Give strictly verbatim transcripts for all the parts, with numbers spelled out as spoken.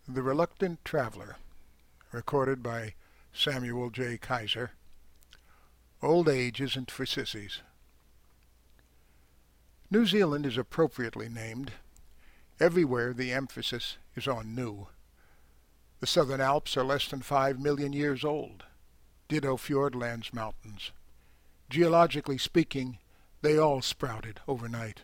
The Reluctant Traveler, recorded by Samuel J. Kaiser. Old age isn't for sissies. New Zealand is appropriately named. Everywhere the emphasis is on new. The Southern Alps are less than five million years old. Ditto Fiordland's mountains. Geologically speaking, they all sprouted overnight.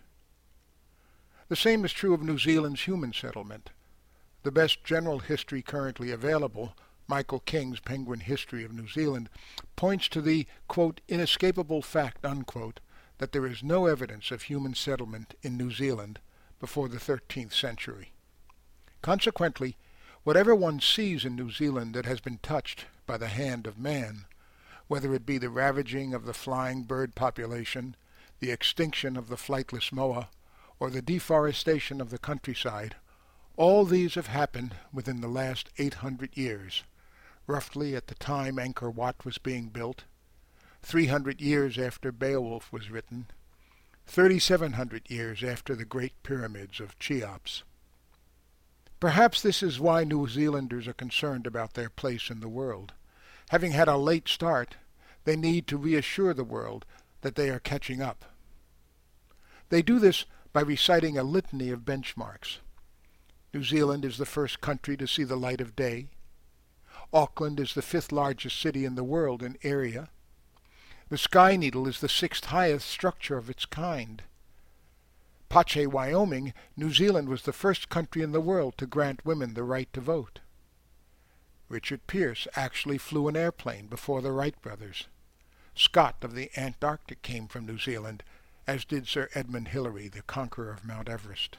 The same is true of New Zealand's human settlement. The best general history currently available, Michael King's Penguin History of New Zealand, points to the, quote, inescapable fact, unquote, that there is no evidence of human settlement in New Zealand before the thirteenth century. Consequently, whatever one sees in New Zealand that has been touched by the hand of man, whether it be the ravaging of the flying bird population, the extinction of the flightless moa, or the deforestation of the countryside, all these have happened within the last eight hundred years, roughly at the time Angkor Wat was being built, three hundred years after Beowulf was written, thirty-seven hundred years after the Great Pyramids of Cheops. Perhaps this is why New Zealanders are concerned about their place in the world. Having had a late start, they need to reassure the world that they are catching up. They do this by reciting a litany of benchmarks. New Zealand is the first country to see the light of day. Auckland is the fifth largest city in the world in area. The Sky Needle is the sixth highest structure of its kind. Pache, Wyoming, New Zealand was the first country in the world to grant women the right to vote. Richard Pearse actually flew an airplane before the Wright brothers. Scott of the Antarctic came from New Zealand, as did Sir Edmund Hillary, the conqueror of Mount Everest.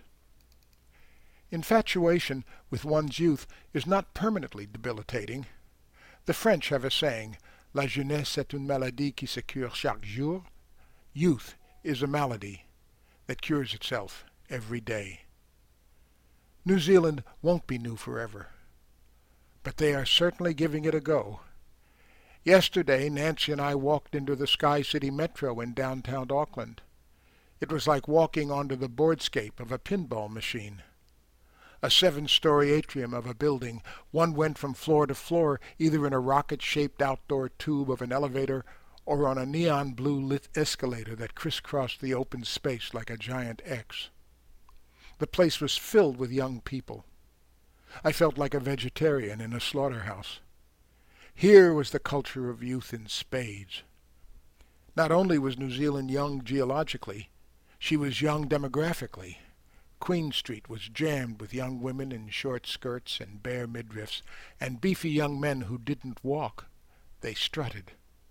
Infatuation with one's youth is not permanently debilitating. The French have a saying, La jeunesse est une maladie qui se cure chaque jour. Youth is a malady that cures itself every day. New Zealand won't be new forever, but they are certainly giving it a go. Yesterday, Nancy and I walked into the Sky City Metro in downtown Auckland. It was like walking onto the boardscape of a pinball machine. A seven-story atrium of a building, one went from floor to floor, either in a rocket-shaped outdoor tube of an elevator or on a neon blue lit escalator that crisscrossed the open space like a giant X. The place was filled with young people. I felt like a vegetarian in a slaughterhouse. Here was the culture of youth in spades. Not only was New Zealand young geologically, she was young demographically. Queen Street was jammed with young women in short skirts and bare midriffs, and beefy young men who didn't walk. They strutted.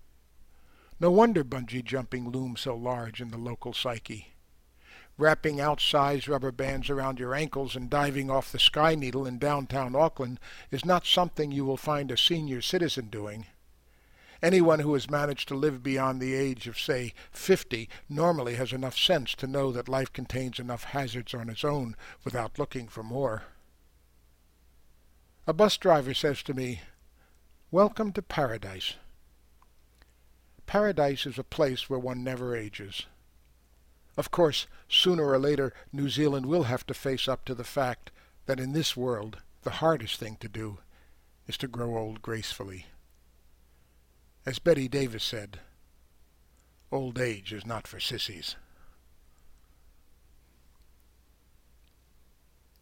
No wonder bungee jumping loomed so large in the local psyche. Wrapping outsized rubber bands around your ankles and diving off the Sky Needle in downtown Auckland is not something you will find a senior citizen doing. Anyone who has managed to live beyond the age of, say, fifty normally has enough sense to know that life contains enough hazards on its own without looking for more. A bus driver says to me, "Welcome to paradise." Paradise is a place where one never ages. Of course, sooner or later, New Zealand will have to face up to the fact that in this world, the hardest thing to do is to grow old gracefully. As Betty Davis said, old age is not for sissies.